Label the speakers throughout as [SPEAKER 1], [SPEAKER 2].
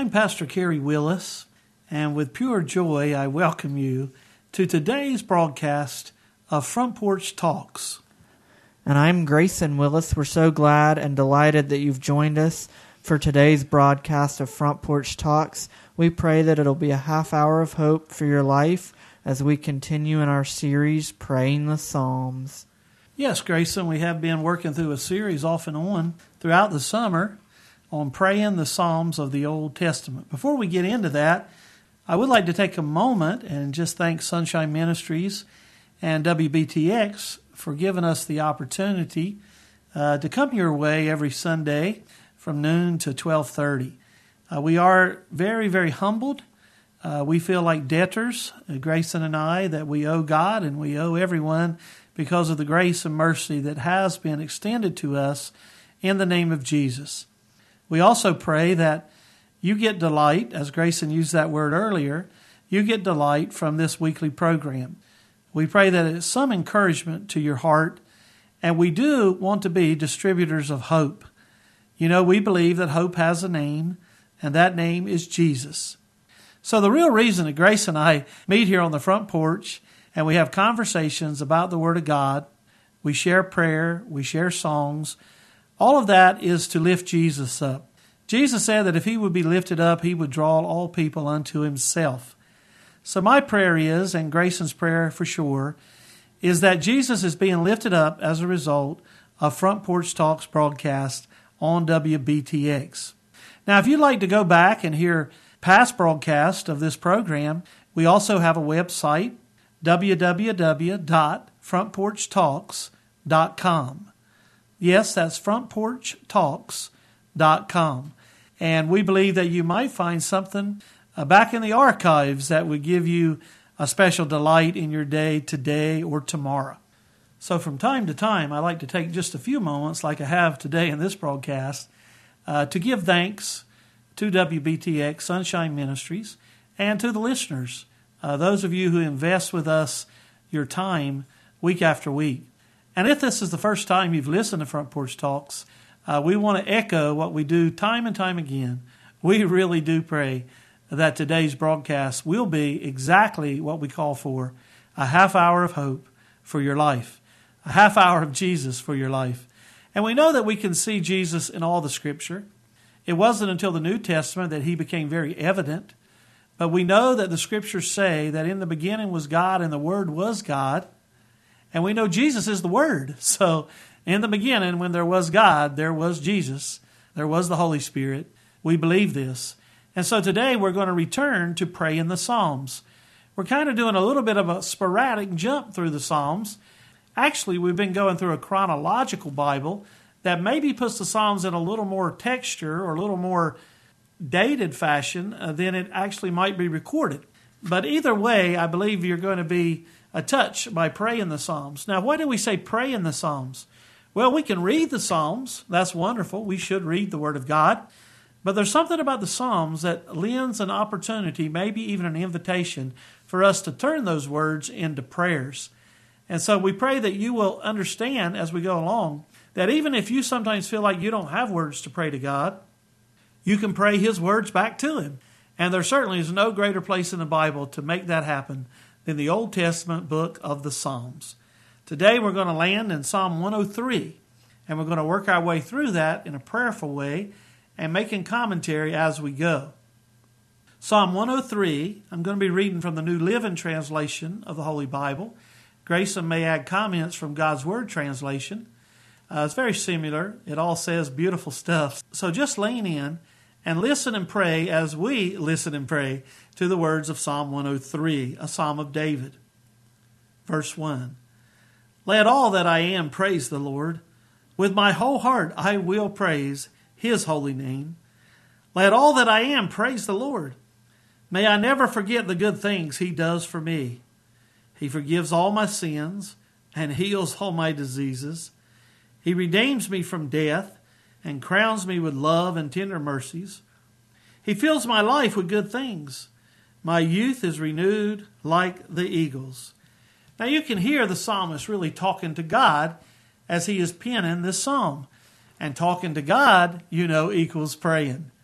[SPEAKER 1] I'm Pastor Kerry Willis, and with pure joy I welcome you to today's broadcast of Front Porch Talks.
[SPEAKER 2] And I'm Grayson Willis. We're so glad and delighted that you've joined us for today's broadcast of Front Porch Talks. We pray that it'll be a half hour of hope for your life as we continue in our series, Praying the Psalms.
[SPEAKER 1] Yes, Grayson, we have been working through a series off and on throughout the summer on praying the Psalms of the Old Testament. Before we get into that, I would like to take a moment and just thank Sunshine Ministries and WBTX for giving us the opportunity to come your way every Sunday from noon to 12:30. We are very, very humbled. We feel like debtors, Grayson and I, that we owe God and we owe everyone because of the grace and mercy that has been extended to us in the name of Jesus. We also pray that you get delight, as Grayson used that word earlier, you get delight from this weekly program. We pray that it's some encouragement to your heart, and we do want to be distributors of hope. You know, we believe that hope has a name, and that name is Jesus. So the real reason that Grace and I meet here on the front porch and we have conversations about the Word of God, we share prayer, we share songs, all of that is to lift Jesus up. Jesus said that if He would be lifted up, He would draw all people unto Himself. So my prayer is, and Grayson's prayer for sure, is that Jesus is being lifted up as a result of Front Porch Talks broadcast on WBTX. Now, if you'd like to go back and hear past broadcasts of this program, we also have a website, www.frontporchtalks.com. Yes, that's frontporchtalks.com. And we believe that you might find something back in the archives that would give you a special delight in your day today or tomorrow. So from time to time, I like to take just a few moments, like I have today in this broadcast, to give thanks to WBTX Sunshine Ministries and to the listeners, those of you who invest with us your time week after week. And if this is the first time you've listened to Front Porch Talks, we want to echo what we do time and time again. We really do pray that today's broadcast will be exactly what we call for, a half hour of hope for your life, a half hour of Jesus for your life. And we know that we can see Jesus in all the Scripture. It wasn't until the New Testament that He became very evident. But we know that the Scriptures say that in the beginning was God and the Word was God. And we know Jesus is the Word. So in the beginning, when there was God, there was Jesus. There was the Holy Spirit. We believe this. And so today we're going to return to praying the Psalms. We're kind of doing a little bit of a sporadic jump through the Psalms. Actually, we've been going through a chronological Bible that maybe puts the Psalms in a little more texture or a little more dated fashion than it actually might be recorded. But either way, I believe you're going to be touched by praying the Psalms. Now, why do we say pray in the Psalms? Well, we can read the Psalms. That's wonderful. We should read the Word of God. But there's something about the Psalms that lends an opportunity, maybe even an invitation, for us to turn those words into prayers. And so we pray that you will understand as we go along that even if you sometimes feel like you don't have words to pray to God, you can pray His words back to Him. And there certainly is no greater place in the Bible to make that happen than the Old Testament book of the Psalms. Today we're going to land in Psalm 103, and we're going to work our way through that in a prayerful way and making commentary as we go. Psalm 103, I'm going to be reading from the New Living Translation of the Holy Bible. Grayson may add comments from God's Word translation. It's very similar. It all says beautiful stuff. So just lean in and listen and pray as we listen and pray to the words of Psalm 103, a psalm of David. Verse 1. Let all that I am praise the Lord. With my whole heart I will praise His holy name. Let all that I am praise the Lord. May I never forget the good things He does for me. He forgives all my sins and heals all my diseases. He redeems me from death and crowns me with love and tender mercies. He fills my life with good things. My youth is renewed like the eagles. Now you can hear the psalmist really talking to God as he is penning this psalm. And talking to God, equals praying.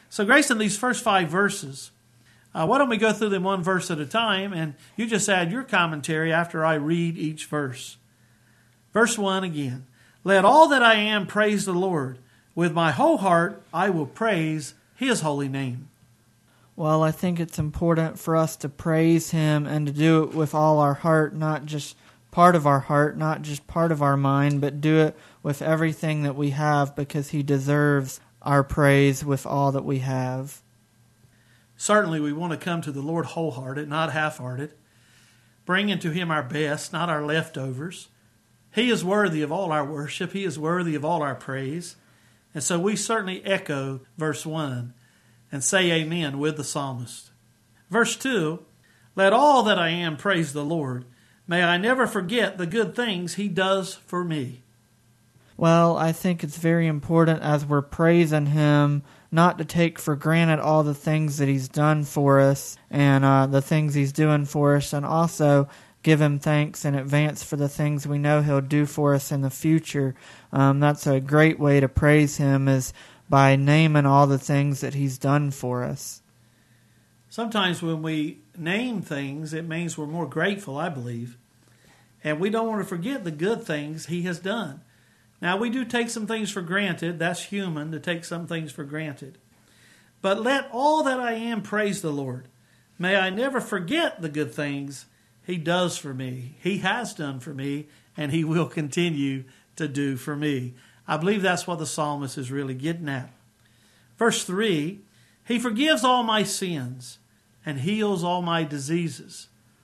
[SPEAKER 1] So, Grayson, these first 5 verses, why don't we go through them one verse at a time, and you just add your commentary after I read each verse. Verse 1 again. Let all that I am praise the Lord. With my whole heart I will praise His holy name.
[SPEAKER 2] Well, I think it's important for us to praise Him and to do it with all our heart, not just part of our heart, not just part of our mind, but do it with everything that we have, because He deserves our praise with all that we have.
[SPEAKER 1] Certainly we want to come to the Lord wholehearted, not half-hearted, bringing to Him our best, not our leftovers. He is worthy of all our worship. He is worthy of all our praise. And so we certainly echo verse 1 and say amen with the psalmist. Verse 2, let all that I am praise the Lord. May I never forget the good things He does for me.
[SPEAKER 2] Well, I think it's very important as we're praising Him not to take for granted all the things that He's done for us and the things He's doing for us, and also give Him thanks in advance for the things we know He'll do for us in the future. That's a great way to praise Him, is by naming all the things that He's done for us.
[SPEAKER 1] Sometimes when we name things, it means we're more grateful, I believe. And we don't want to forget the good things He has done. Now, we do take some things for granted. That's human, to take some things for granted. But let all that I am praise the Lord. May I never forget the good things He does for me. He has done for me, and He will continue to do for me. I believe that's what the psalmist is really getting at. Verse 3, He forgives all my sins and heals all my diseases.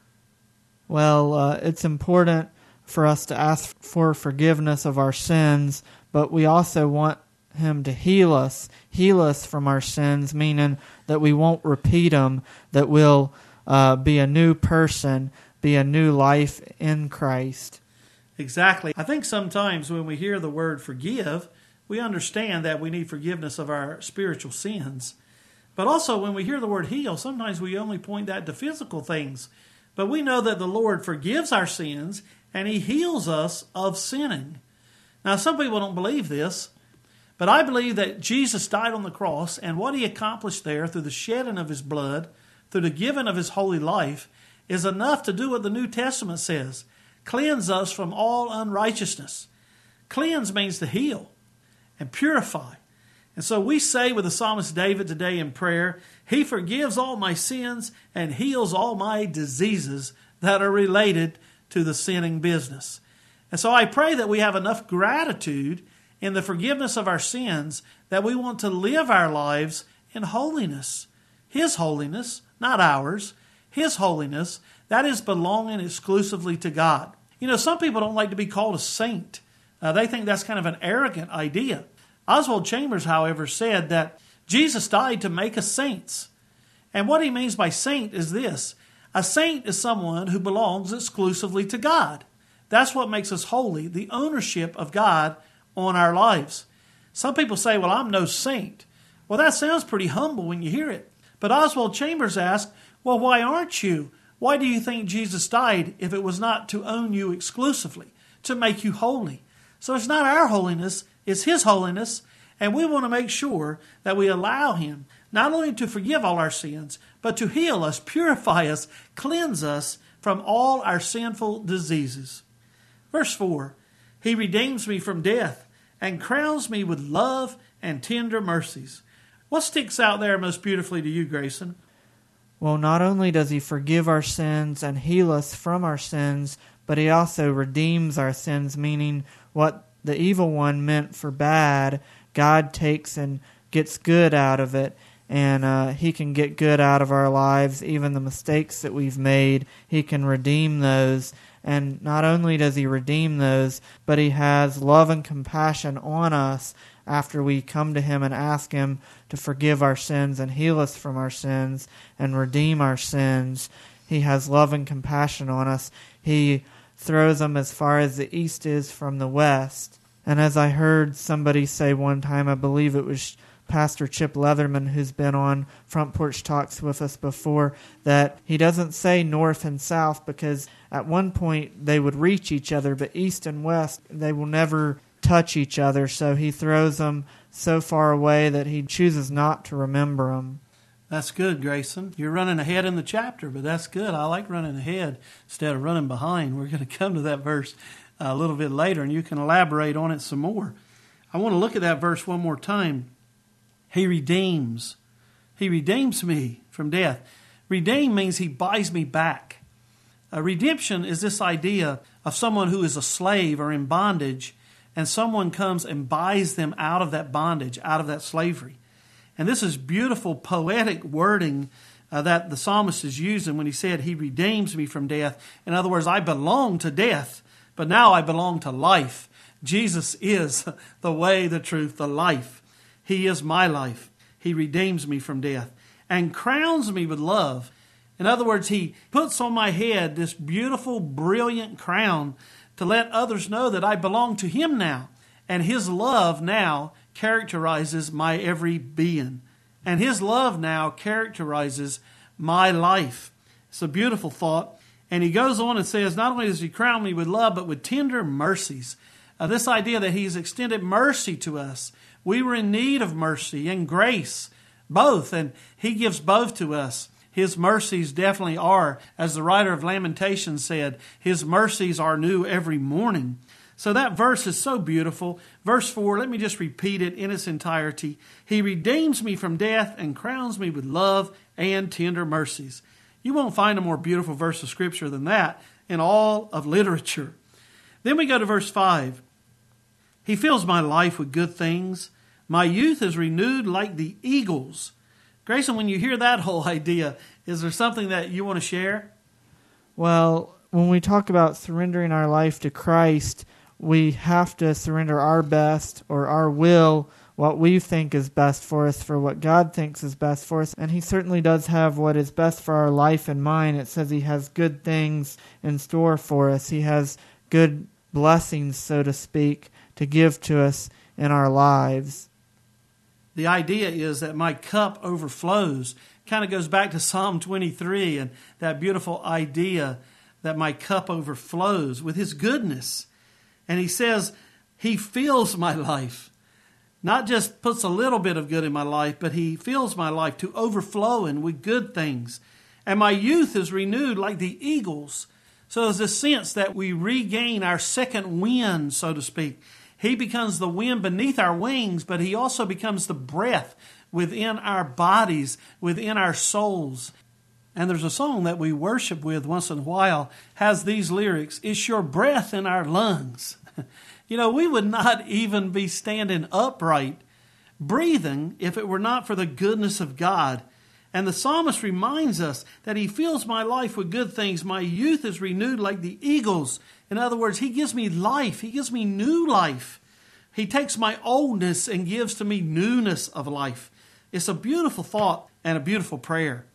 [SPEAKER 2] Well, it's important for us to ask for forgiveness of our sins, but we also want Him to heal us from our sins, meaning that we won't repeat them, that we'll be a new person, be a new life in Christ.
[SPEAKER 1] Exactly. I think sometimes when we hear the word forgive, we understand that we need forgiveness of our spiritual sins. But also when we hear the word heal, sometimes we only point that to physical things. But we know that the Lord forgives our sins and He heals us of sinning. Now, some people don't believe this, but I believe that Jesus died on the cross, and what He accomplished there through the shedding of His blood, through the giving of His holy life, is enough to do what the New Testament says: cleanse us from all unrighteousness. Cleanse means to heal and purify. And so we say with the psalmist David today in prayer, He forgives all my sins and heals all my diseases that are related to the sinning business. And so I pray that we have enough gratitude in the forgiveness of our sins that we want to live our lives in holiness. His holiness, not ours. His holiness, that is belonging exclusively to God. You know, some people don't like to be called a saint. They think that's kind of an arrogant idea. Oswald Chambers, however, said that Jesus died to make us saints. And what he means by saint is this: a saint is someone who belongs exclusively to God. That's what makes us holy, the ownership of God on our lives. Some people say, well, I'm no saint. Well, that sounds pretty humble when you hear it. But Oswald Chambers asked, well, why aren't you? Why do you think Jesus died if it was not to own you exclusively, to make you holy? So it's not our holiness, it's His holiness, and we want to make sure that we allow Him not only to forgive all our sins, but to heal us, purify us, cleanse us from all our sinful diseases. Verse 4, He redeems me from death and crowns me with love and tender mercies. What sticks out there most beautifully to you, Grayson?
[SPEAKER 2] Well, not only does He forgive our sins and heal us from our sins, but He also redeems our sins, meaning what the evil one meant for bad, God takes and gets good out of it, and He can get good out of our lives, even the mistakes that we've made. He can redeem those, and not only does He redeem those, but He has love and compassion on us after we come to Him and ask Him to forgive our sins and heal us from our sins and redeem our sins. He has love and compassion on us. He throws them as far as the east is from the west. And as I heard somebody say one time, I believe it was Pastor Chip Leatherman, who's been on Front Porch Talks with us before, that he doesn't say north and south because at one point they would reach each other, but east and west, they will never touch each other. So He throws them so far away that he chooses not to remember them.
[SPEAKER 1] That's good, Grayson. You're running ahead in the chapter, but that's good. I like running ahead instead of running behind. We're going to come to that verse a little bit later, and you can elaborate on it some more. I want to look at that verse one more time. He redeems. He redeems me from death. Redeem means he buys me back. Redemption is this idea of someone who is a slave or in bondage, and someone comes and buys them out of that bondage, out of that slavery. And this is beautiful poetic wording that the psalmist is using when he said, he redeems me from death. In other words, I belong to death, but now I belong to life. Jesus is the way, the truth, the life. He is my life. He redeems me from death and crowns me with love. In other words, he puts on my head this beautiful, brilliant crown to let others know that I belong to him now. And his love now characterizes my every being. And his love now characterizes my life. It's a beautiful thought. And he goes on and says, not only does he crown me with love, but with tender mercies. This idea that he's extended mercy to us. We were in need of mercy and grace, both, and he gives both to us. His mercies definitely are, as the writer of Lamentations said, his mercies are new every morning. So that verse is so beautiful. Verse 4, let me just repeat it in its entirety. He redeems me from death and crowns me with love and tender mercies. You won't find a more beautiful verse of Scripture than that in all of literature. Then we go to verse 5. He fills my life with good things. My youth is renewed like the eagles. Grayson, when you hear that whole idea, is there something that you want to share?
[SPEAKER 2] Well, when we talk about surrendering our life to Christ, we have to surrender our best or our will, what we think is best for us, for what God thinks is best for us. And he certainly does have what is best for our life in mind. It says he has good things in store for us. He has good blessings, so to speak, to give to us in our lives.
[SPEAKER 1] The idea is that my cup overflows. Kind of goes back to Psalm 23 and that beautiful idea that my cup overflows with his goodness. And he says he fills my life. Not just puts a little bit of good in my life, but he fills my life to overflowing with good things. And my youth is renewed like the eagles. So there's this sense that we regain our second wind, so to speak. He becomes the wind beneath our wings, but he also becomes the breath within our bodies, within our souls. And there's a song that we worship with once in a while, has these lyrics, "It's your breath in our lungs." You know, we would not even be standing upright, breathing, if it were not for the goodness of God. And the psalmist reminds us that he fills my life with good things. My youth is renewed like the eagles. In other words, he gives me life. He gives me new life. He takes my oldness and gives to me newness of life. It's a beautiful thought and a beautiful prayer.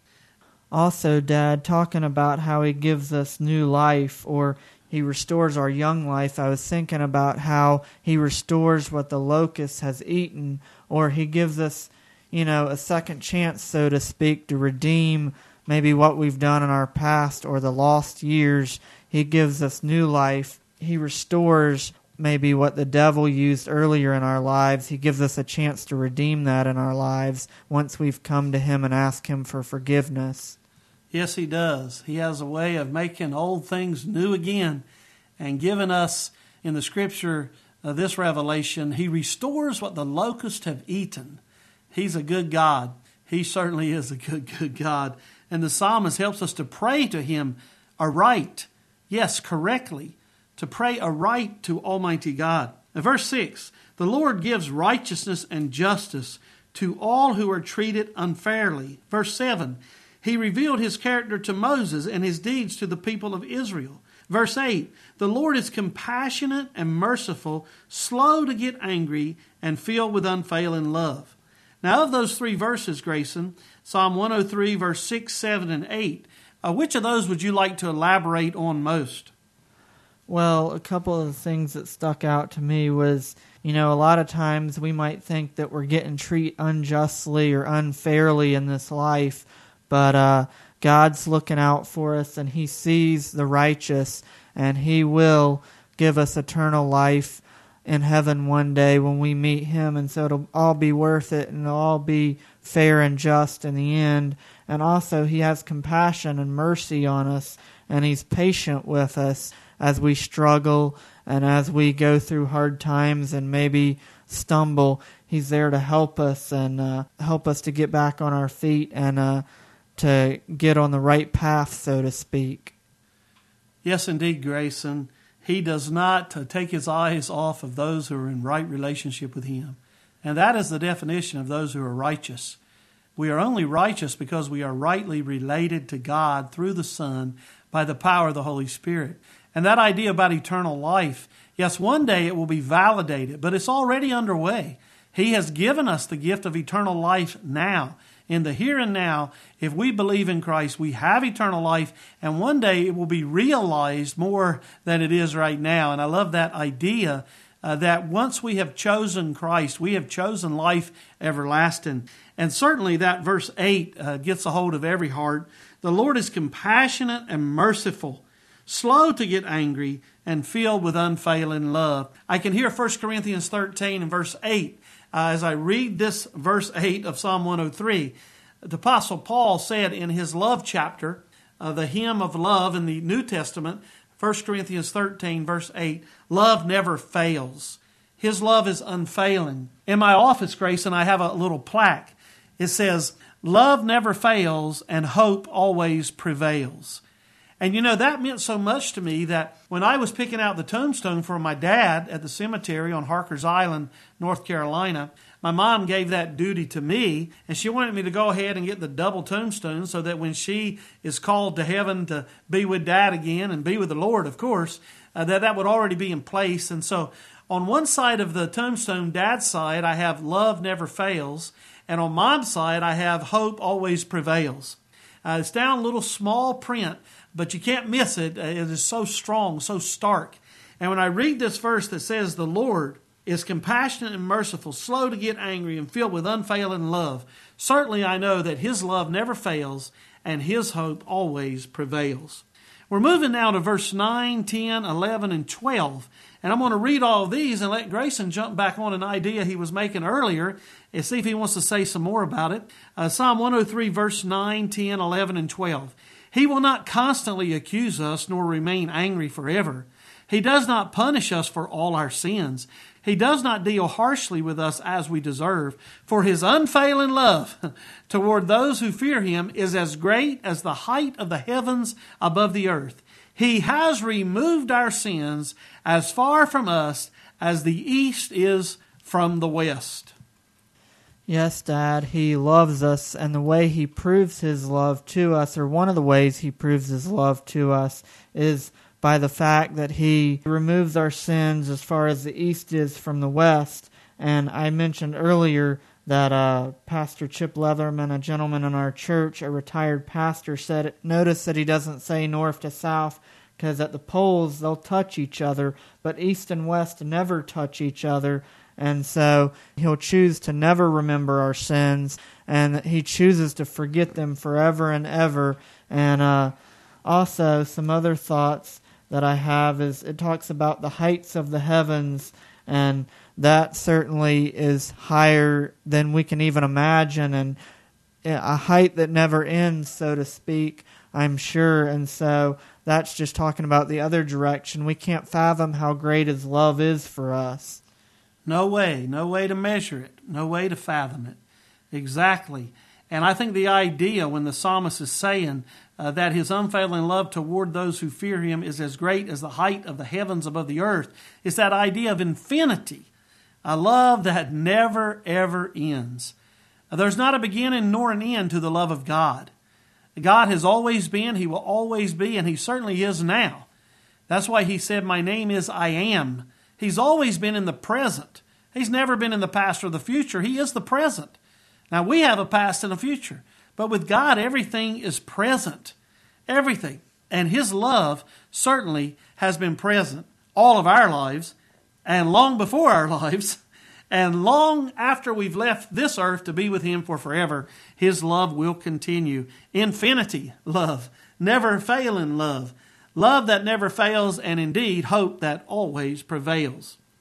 [SPEAKER 2] Also, Dad, talking about how he gives us new life, or he restores our young life, I was thinking about how he restores what the locust has eaten, or he gives us, a second chance, so to speak, to redeem maybe what we've done in our past or the lost years. He gives us new life. He restores maybe what the devil used earlier in our lives. He gives us a chance to redeem that in our lives once we've come to him and asked him for forgiveness.
[SPEAKER 1] Yes, he does. He has a way of making old things new again and giving us in the Scripture this revelation. He restores what the locusts have eaten. He's a good God. He certainly is a good God. And the psalmist helps us to pray to him aright. Yes, correctly. To pray aright to Almighty God. Verse 6, the Lord gives righteousness and justice to all who are treated unfairly. Verse 7, he revealed his character to Moses and his deeds to the people of Israel. Verse 8, the Lord is compassionate and merciful, slow to get angry, and filled with unfailing love. Now, of those three verses, Grayson, Psalm 103, verse 6, 7, and 8, which of those would you like to elaborate on most?
[SPEAKER 2] Well, a couple of the things that stuck out to me was, a lot of times we might think that we're getting treated unjustly or unfairly in this life, but God's looking out for us, and he sees the righteous, and he will give us eternal life in heaven one day when we meet him, and so it'll all be worth it, and it'll all be fair and just in the end. And also he has compassion and mercy on us, and he's patient with us as we struggle and as we go through hard times and maybe stumble. He's there to help us and help us to get back on our feet and to get on the right path, so to speak.
[SPEAKER 1] Yes, indeed, Grayson. He does not take his eyes off of those who are in right relationship with him. And that is the definition of those who are righteous. We are only righteous because we are rightly related to God through the Son by the power of the Holy Spirit. And that idea about eternal life, yes, one day it will be validated, but it's already underway. He has given us the gift of eternal life now. In the here and now, if we believe in Christ, we have eternal life, and one day it will be realized more than it is right now. And I love that idea that once we have chosen Christ, we have chosen life everlasting. And certainly that verse 8 gets a hold of every heart. The Lord is compassionate and merciful, slow to get angry, and filled with unfailing love. I can hear 1 Corinthians 13 and verse 8 as I read this verse 8 of Psalm 103. The Apostle Paul said in his love chapter, the hymn of love in the New Testament, 1 Corinthians 13 verse 8, love never fails. His love is unfailing. In my office, Grayson, I have a little plaque. It says, love never fails and hope always prevails. And you know, that meant so much to me that when I was picking out the tombstone for my dad at the cemetery on Harker's Island, North Carolina, my mom gave that duty to me, and she wanted me to go ahead and get the double tombstone so that when she is called to heaven to be with Dad again and be with the Lord, of course, that would already be in place. And so on one side of the tombstone, Dad's side, I have love never fails, and on Mom's side, I have hope always prevails. It's down a little small print, but you can't miss it. It is so strong, so stark. And when I read this verse that says, the Lord is compassionate and merciful, slow to get angry, and filled with unfailing love, certainly I know that his love never fails and his hope always prevails. We're moving now to verse 9, 10, 11, and 12. And I'm going to read all of these and let Grayson jump back on an idea he was making earlier and see if he wants to say some more about it. Psalm 103, verse 9, 10, 11, and 12. He will not constantly accuse us nor remain angry forever. He does not punish us for all our sins. He does not deal harshly with us as we deserve. For his unfailing love toward those who fear him is as great as the height of the heavens above the earth. He has removed our sins as far from us as the east is from the west.
[SPEAKER 2] Yes, Dad, he loves us, and the way he proves his love to us, or one of the ways he proves his love to us, is by the fact that he removes our sins as far as the east is from the west. And I mentioned earlier that Pastor Chip Leatherman, a gentleman in our church, a retired pastor, said, notice that he doesn't say north to south, because at the poles they'll touch each other, but east and west never touch each other. And so he'll choose to never remember our sins, and he chooses to forget them forever and ever. And also some other thoughts that I have is it talks about the heights of the heavens, and that certainly is higher than we can even imagine, and a height that never ends, so to speak, I'm sure. And so that's just talking about the other direction. We can't fathom how great his love is for us.
[SPEAKER 1] No way to measure it, no way to fathom it. Exactly. And I think the idea when the psalmist is saying that his unfailing love toward those who fear him is as great as the height of the heavens above the earth, is that idea of infinity, a love that never, ever ends. There's not a beginning nor an end to the love of God. God has always been, he will always be, and he certainly is now. That's why he said, my name is I Am. He's always been in the present. He's never been in the past or the future. He is the present. Now, we have a past and a future, but with God, everything is present. Everything. And his love certainly has been present all of our lives, and long before our lives, and long after we've left this earth to be with him for forever. His love will continue. Infinity love, never failing love, love that never fails, and indeed hope that always prevails.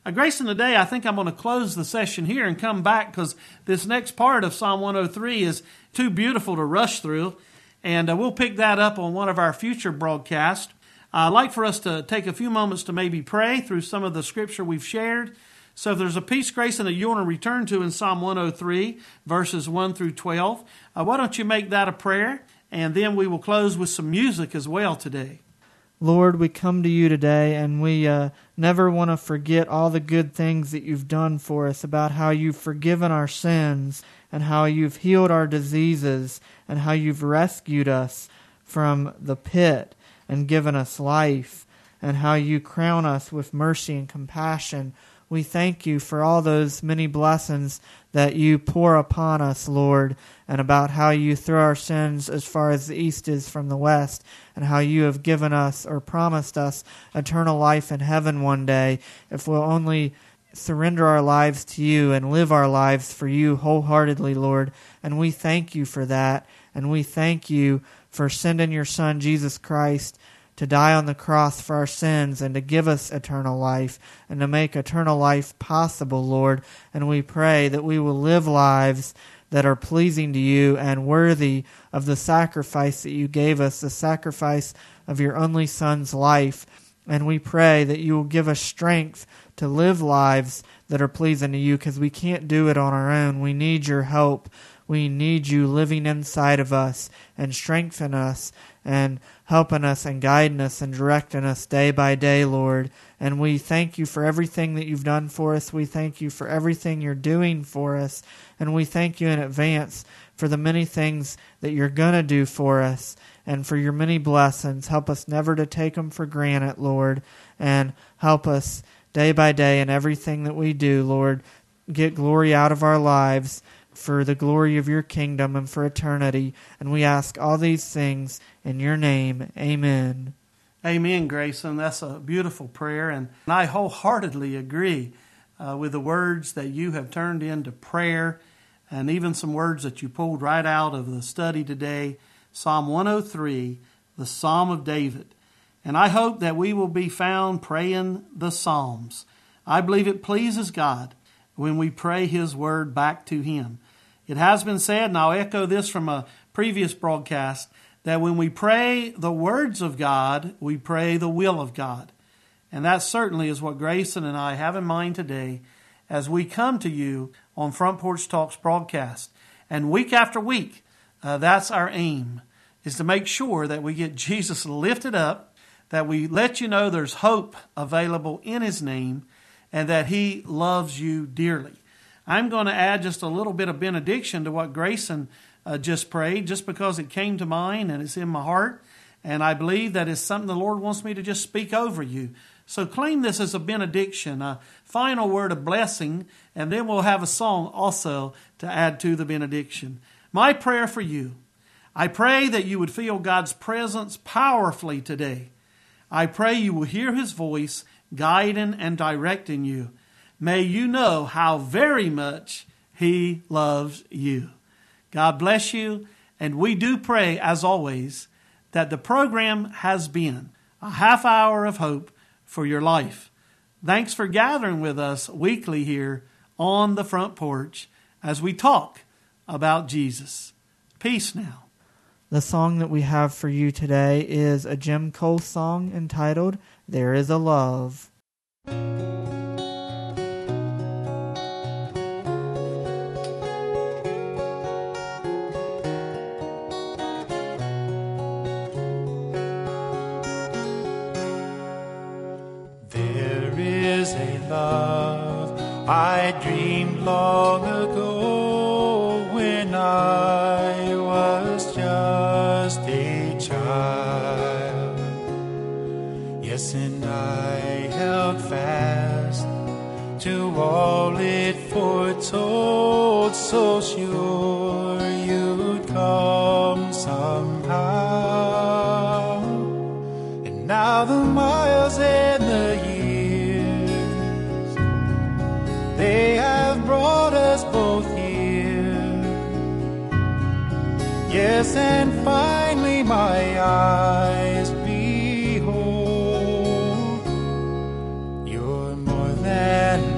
[SPEAKER 1] Grayson, today I think I'm going to close the session here and come back because this next part of Psalm 103 is too beautiful to rush through. And we'll pick that up on one of our future broadcasts. I'd like for us to take a few moments to maybe pray through some of the scripture we've shared. So if there's a piece, Grayson, that you want to return to in Psalm 103, verses 1 through 12, why don't you make that a prayer? And then we will close with some music as well today.
[SPEAKER 2] Lord, we come to you today, and we never want to forget all the good things that you've done for us, about how you've forgiven our sins and how you've healed our diseases and how you've rescued us from the pit and given us life, and how you crown us with mercy and compassion. We thank you for all those many blessings that you pour upon us, Lord, and about how you throw our sins as far as the east is from the west, and how you have given us or promised us eternal life in heaven one day if we'll only surrender our lives to you and live our lives for you wholeheartedly, Lord. And we thank you for that, and we thank you for sending your Son, Jesus Christ, to die on the cross for our sins and to give us eternal life and to make eternal life possible, Lord. And we pray that we will live lives that are pleasing to you and worthy of the sacrifice that you gave us, the sacrifice of your only Son's life. And we pray that you will give us strength to live lives that are pleasing to you, because we can't do it on our own. We need your help. We need you living inside of us and strengthening us and helping us and guiding us and directing us day by day, Lord. And we thank you for everything that you've done for us. We thank you for everything you're doing for us. And we thank you in advance for the many things that you're going to do for us and for your many blessings. Help us never to take them for granted, Lord. And help us day by day in everything that we do, Lord. Get glory out of our lives for the glory of your kingdom and for eternity. And we ask all these things in your name. Amen.
[SPEAKER 1] Amen, Grayson. That's a beautiful prayer. And I wholeheartedly agree with the words that you have turned into prayer, and even some words that you pulled right out of the study today. Psalm 103, the Psalm of David. And I hope that we will be found praying the Psalms. I believe it pleases God when we pray His word back to Him. It has been said, and I'll echo this from a previous broadcast, that when we pray the words of God, we pray the will of God. And that certainly is what Grayson and I have in mind today as we come to you on Front Porch Talks broadcast. And week after week, that's our aim, is to make sure that we get Jesus lifted up, that we let you know there's hope available in His name, and that He loves you dearly. I'm going to add just a little bit of benediction to what Grayson just prayed, just because it came to mind and it's in my heart. And I believe that it's something the Lord wants me to just speak over you. So claim this as a benediction, a final word of blessing, and then we'll have a song also to add to the benediction. My prayer for you, I pray that you would feel God's presence powerfully today. I pray you will hear His voice guiding and directing you. May you know how very much He loves you. God bless you, and we do pray, as always, that the program has been a half hour of hope for your life. Thanks for gathering with us weekly here on the front porch as we talk about Jesus. Peace now.
[SPEAKER 2] The song that we have for you today is a Jim Cole song entitled, There Is a Love.
[SPEAKER 3] I dreamed long ago when I was just a child. Yes, and I held fast to all it foretold, so sure you'd come somehow. And now the miles and the they have brought us both here. Yes, and finally my eyes behold, you're more than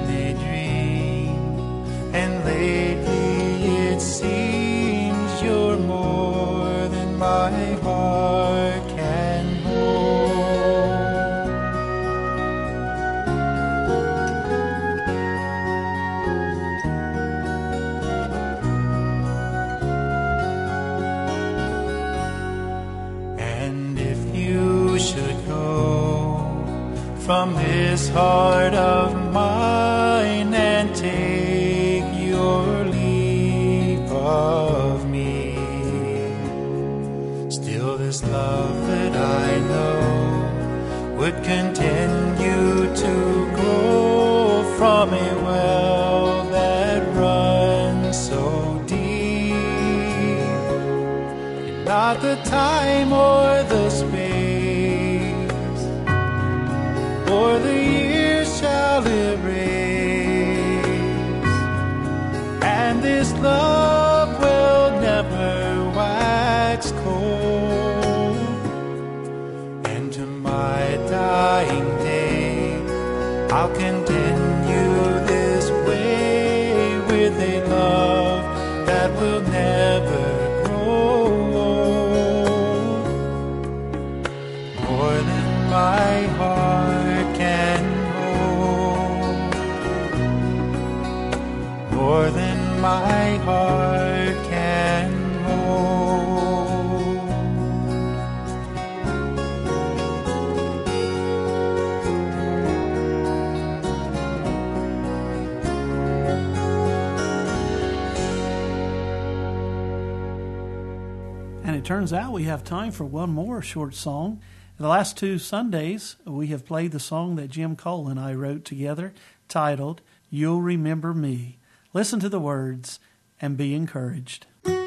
[SPEAKER 3] from this heart of mine and take your leave of me. Still this love that I know would continue to grow from a well that runs so deep. And not the time or the space or the years shall erase, and this love will never wax cold. And to my dying day I'll continue this way with a love that will never grow old. More than my heart can hold, more than my heart can hold.
[SPEAKER 1] And it turns out we have time for one more short song. The last 2 Sundays, we have played the song that Jim Cole and I wrote together, titled, You'll Remember Me. Listen to the words and be encouraged.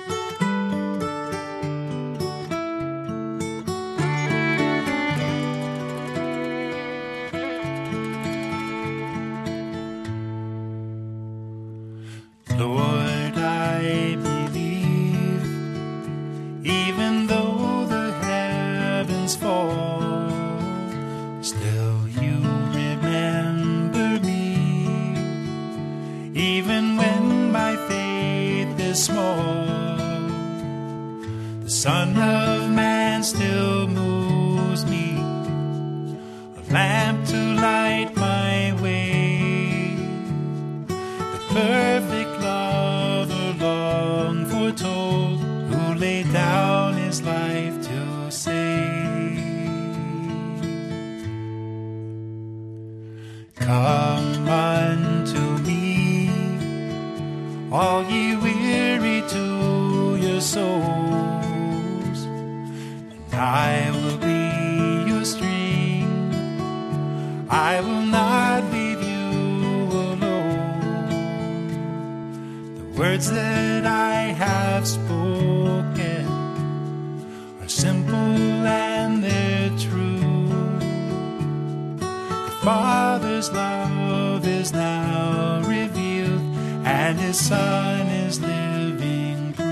[SPEAKER 3] Lord, I believe, even though the heavens fall, still you remember me. Even when my faith is small, the Son of Man still moves me, a lamp to light my way, the perfect lover long foretold, who laid down his life to save. Come unto me, all ye weary to your souls, and I will be your strength. I will not leave you alone. The words that I have spoken are simple and they're true. The Father's love is now revealed, and His Son is living through.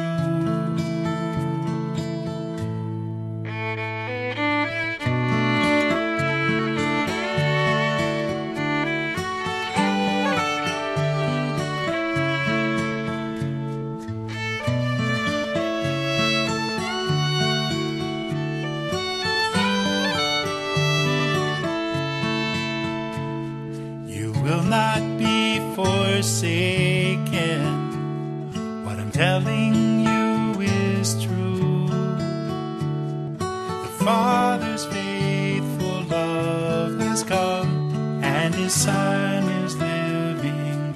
[SPEAKER 3] You will not be forsaken. What I'm telling you is true. The Father's faithful love has come, and His Son is living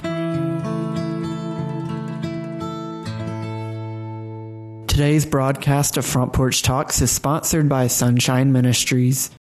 [SPEAKER 3] through.
[SPEAKER 2] Today's broadcast of Front Porch Talks is sponsored by Sunshine Ministries.